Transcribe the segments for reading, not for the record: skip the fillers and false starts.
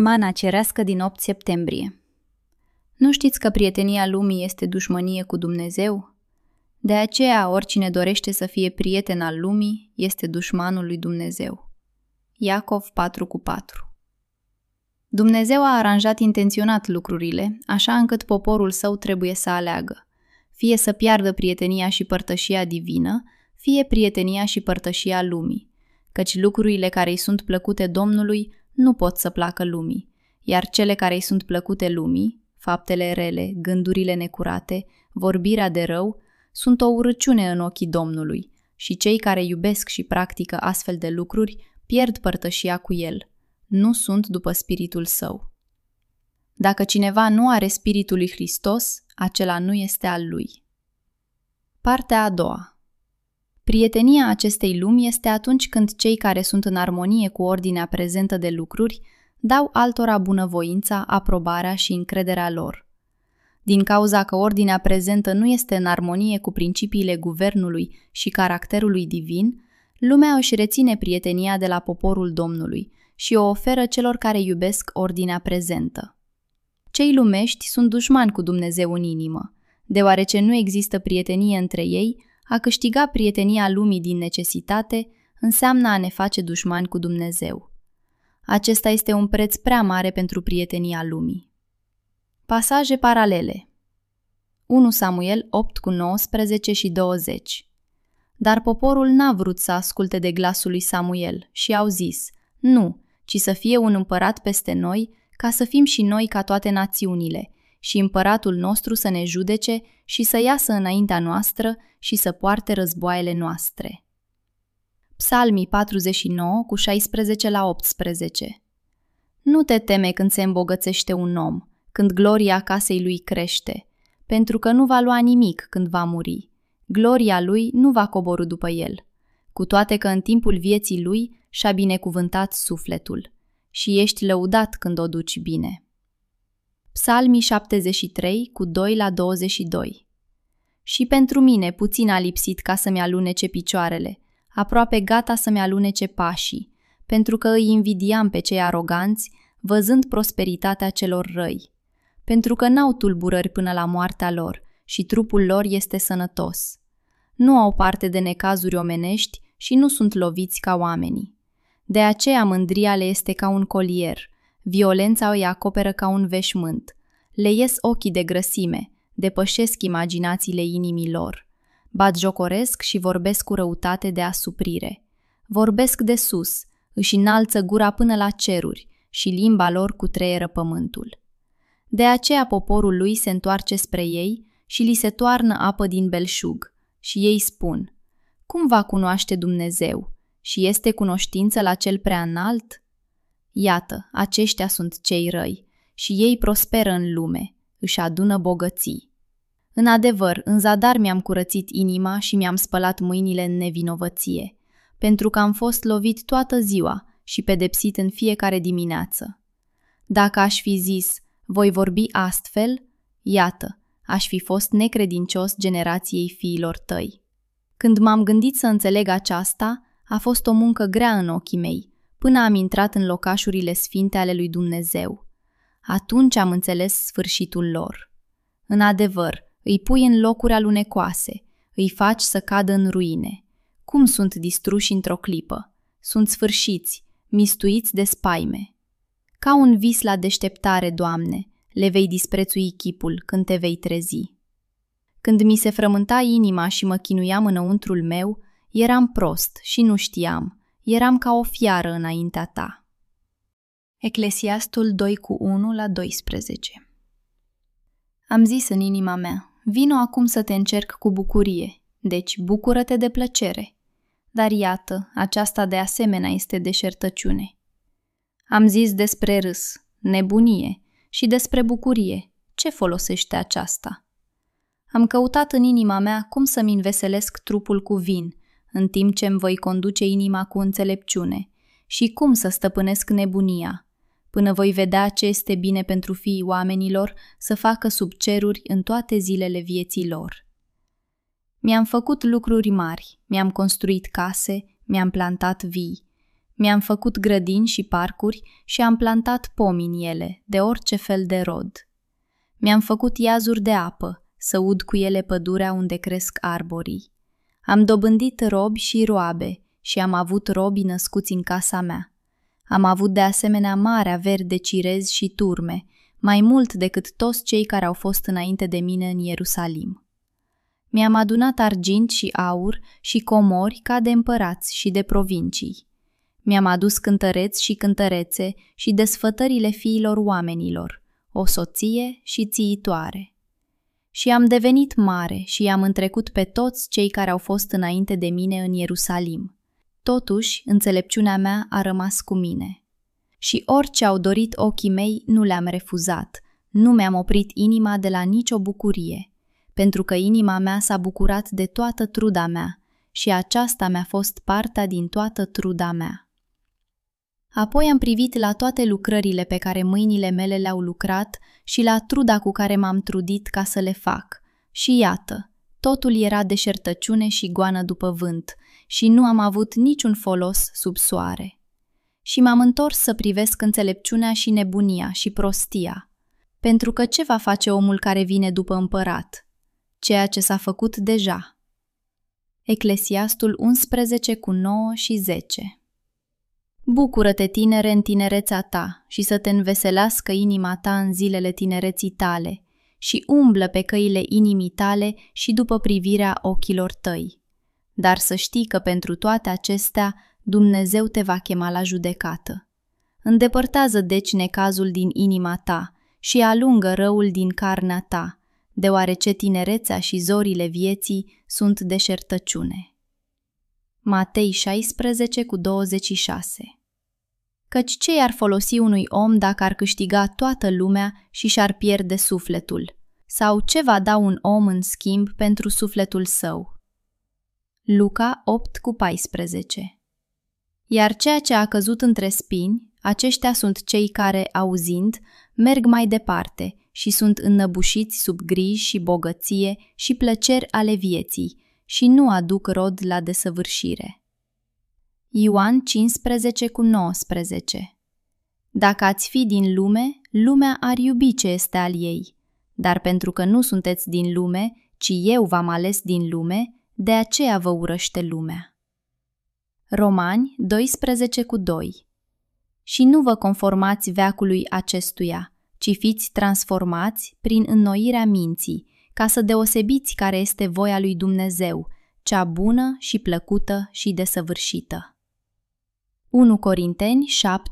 Mana cerească din 8 septembrie. Nu știți că prietenia lumii este dușmănie cu Dumnezeu? De aceea, oricine dorește să fie prieten al lumii, este dușmanul lui Dumnezeu. Iacov 4:4. Dumnezeu a aranjat intenționat lucrurile, așa încât poporul său trebuie să aleagă, fie să piardă prietenia și părtășia divină, fie prietenia și părtășia lumii, căci lucrurile care îi sunt plăcute Domnului nu pot să placă lumii, iar cele care îi sunt plăcute lumii, faptele rele, gândurile necurate, vorbirea de rău, sunt o urăciune în ochii Domnului și cei care iubesc și practică astfel de lucruri pierd părtășia cu El. Nu sunt după spiritul său. Dacă cineva nu are spiritul lui Hristos, acela nu este al lui. Partea a doua. Prietenia acestei lumi este atunci când cei care sunt în armonie cu ordinea prezentă de lucruri dau altora bunăvoința, aprobarea și încrederea lor. Din cauza că ordinea prezentă nu este în armonie cu principiile guvernului și caracterului divin, lumea își reține prietenia de la poporul Domnului și o oferă celor care iubesc ordinea prezentă. Cei lumești sunt dușmani cu Dumnezeu în inimă, deoarece nu există prietenie între ei. A câștiga prietenia lumii din necesitate înseamnă a ne face dușmani cu Dumnezeu. Acesta este un preț prea mare pentru prietenia lumii. Pasaje paralele. 1 Samuel 8:19 și 20. Dar poporul n-a vrut să asculte de glasul lui Samuel și au zis: nu, ci să fie un împărat peste noi, ca să fim și noi ca toate națiunile, și împăratul nostru să ne judece și să iasă înaintea noastră și să poarte războaiele noastre. Psalmii 49:16-18. Nu te teme când se îmbogățește un om, când gloria casei lui crește, pentru că nu va lua nimic când va muri. Gloria lui nu va coborî după el, cu toate că în timpul vieții lui și-a binecuvântat sufletul și ești lăudat când o duci bine. Psalmii 73:2-22. Și pentru mine puțin a lipsit ca să-mi alunece picioarele, aproape gata să-mi alunece pașii, pentru că îi invidiam pe cei aroganți, văzând prosperitatea celor răi, pentru că n-au tulburări până la moartea lor și trupul lor este sănătos. Nu au parte de necazuri omenești și nu sunt loviți ca oamenii. De aceea mândria le este ca un colier, violența îi acoperă ca un veșmânt. Le ies ochii de grăsime, depășesc imaginațiile inimii lor. Batjocoresc și vorbesc cu răutate de asuprire. Vorbesc de sus, își înalță gura până la ceruri și limba lor cutreieră pământul. De aceea poporul lui se întoarce spre ei și li se toarnă apă din belșug și ei spun: cum va cunoaște Dumnezeu și este cunoștință la cel prea înalt? Iată, aceștia sunt cei răi și ei prosperă în lume, își adună bogății. În adevăr, în zadar mi-am curățit inima și mi-am spălat mâinile în nevinovăție, pentru că am fost lovit toată ziua și pedepsit în fiecare dimineață. Dacă aș fi zis: voi vorbi astfel, iată, aș fi fost necredincios generației fiilor tăi. Când m-am gândit să înțeleg aceasta, a fost o muncă grea în ochii mei, până am intrat în locașurile sfinte ale lui Dumnezeu. Atunci am înțeles sfârșitul lor. În adevăr, îi pui în locuri alunecoase, îi faci să cadă în ruine. Cum sunt distruși într-o clipă? Sunt sfârșiți, mistuiți de spaime. Ca un vis la deșteptare, Doamne, le vei disprețui chipul când te vei trezi. Când mi se frământa inima și mă chinuiam înăuntrul meu, eram prost și nu știam, eram ca o fiară înaintea ta. Eclesiastul 2:1-12. Am zis în inima mea: vino acum să te încerc cu bucurie, deci bucură-te de plăcere. Dar iată, aceasta de asemenea este deșertăciune. Am zis despre râs, nebunie, și despre bucurie, ce folosește aceasta? Am căutat în inima mea cum să-mi înveselesc trupul cu vin, în timp ce îmi voi conduce inima cu înțelepciune, și cum să stăpânesc nebunia, până voi vedea ce este bine pentru fiii oamenilor să facă sub ceruri în toate zilele vieții lor. Mi-am făcut lucruri mari, mi-am construit case, mi-am plantat vii. Mi-am făcut grădini și parcuri și am plantat pomi în ele, de orice fel de rod. Mi-am făcut iazuri de apă, să ud cu ele pădurea unde cresc arborii. Am dobândit robi și roabe și am avut robi născuți în casa mea. Am avut de asemenea mare averi de cirezi și turme, mai mult decât toți cei care au fost înainte de mine în Ierusalim. Mi-am adunat argint și aur și comori ca de împărați și de provincii. Mi-am adus cântăreți și cântărețe și desfătările fiilor oamenilor, o soție și țiitoare. Și am devenit mare și i-am întrecut pe toți cei care au fost înainte de mine în Ierusalim. Totuși, înțelepciunea mea a rămas cu mine. Și orice au dorit ochii mei nu le-am refuzat, nu mi-am oprit inima de la nicio bucurie, pentru că inima mea s-a bucurat de toată truda mea și aceasta mi-a fost partea din toată truda mea. Apoi am privit la toate lucrările pe care mâinile mele le-au lucrat și la truda cu care m-am trudit ca să le fac. Și iată, totul era deșertăciune și goană după vânt și nu am avut niciun folos sub soare. Și m-am întors să privesc înțelepciunea și nebunia și prostia, pentru că ce va face omul care vine după împărat? Ceea ce s-a făcut deja. Eclesiastul 11:9-10. Bucură-te, tinere, în tinerețea ta și să te înveselească inima ta în zilele tinereții tale și umblă pe căile inimii tale și după privirea ochilor tăi. Dar să știi că pentru toate acestea Dumnezeu te va chema la judecată. Îndepărtează deci necazul din inima ta și alungă răul din carnea ta, deoarece tinerețea și zorile vieții sunt deșertăciune. Matei 16:26. Căci ce i-ar folosi unui om dacă ar câștiga toată lumea și și-ar pierde sufletul? Sau ce va da un om în schimb pentru sufletul său? Luca 8:14. Iar ceea ce a căzut între spini, aceștia sunt cei care, auzind, merg mai departe și sunt înnăbușiți sub griji și bogăție și plăceri ale vieții și nu aduc rod la desăvârșire. Ioan 15:19. Dacă ați fi din lume, lumea ar iubi ce este al ei, dar pentru că nu sunteți din lume, ci eu v-am ales din lume, de aceea vă urăște lumea. Romani 12:2. Și nu vă conformați veacului acestuia, ci fiți transformați prin înnoirea minții, ca să deosebiți care este voia lui Dumnezeu, cea bună și plăcută și desăvârșită. 1 Corinteni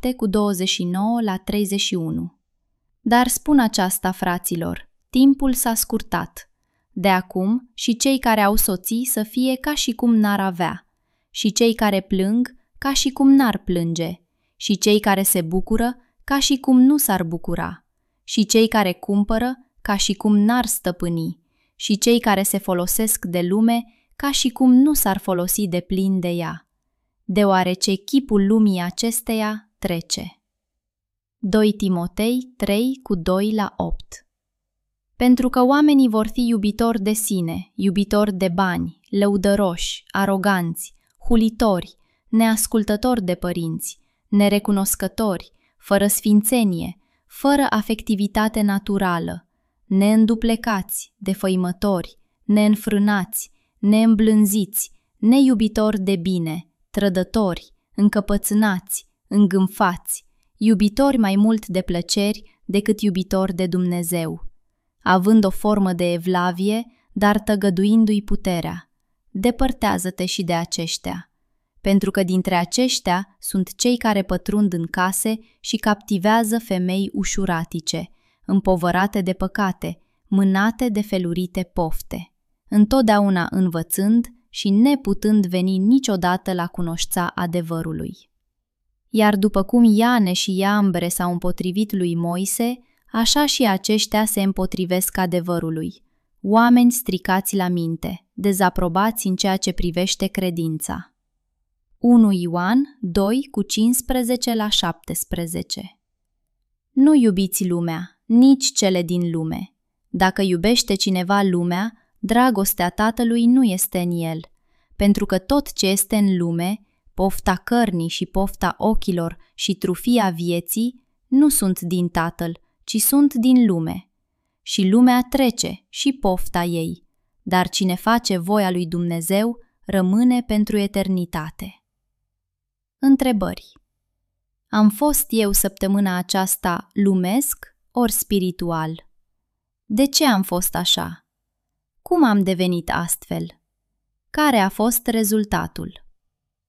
7:29-31. Dar spun aceasta, fraților, timpul s-a scurtat. De acum și cei care au soții să fie ca și cum n-ar avea, și cei care plâng ca și cum n-ar plânge, și cei care se bucură ca și cum nu s-ar bucura, și cei care cumpără ca și cum n-ar stăpâni, și cei care se folosesc de lume ca și cum nu s-ar folosi de plin de ea, deoarece chipul lumii acesteia trece. 2 Timotei 3:2-8. Pentru că oamenii vor fi iubitori de sine, iubitori de bani, lăudăroși, aroganți, hulitori, neascultători de părinți, nerecunoscători, fără sfințenie, fără afectivitate naturală, neînduplecați, defăimători, neînfrânați, neîmblânziți, neiubitori de bine, trădători, încăpățânați, îngânfați, iubitori mai mult de plăceri decât iubitori de Dumnezeu, având o formă de evlavie, dar tăgăduindu-i puterea. Depărtează-te și de aceștia, pentru că dintre aceștia sunt cei care pătrund în case și captivează femei ușuratice, împovărate de păcate, mânate de felurite pofte, întotdeauna învățând și neputând veni niciodată la cunoștința adevărului. Iar după cum Iane și Iambre s-au împotrivit lui Moise, așa și aceștia se împotrivesc adevărului, oameni stricați la minte, dezaprobați în ceea ce privește credința. 1 Ioan 2:15-17. Nu iubiți lumea, nici cele din lume. Dacă iubește cineva lumea, dragostea Tatălui nu este în el, pentru că tot ce este în lume, pofta cărnii și pofta ochilor și trufia vieții nu sunt din Tatăl, ci sunt din lume. Și lumea trece și pofta ei, dar cine face voia lui Dumnezeu rămâne pentru eternitate. Întrebări. Am fost eu săptămâna aceasta lumesc ori spiritual? De ce am fost așa? Cum am devenit astfel? Care a fost rezultatul?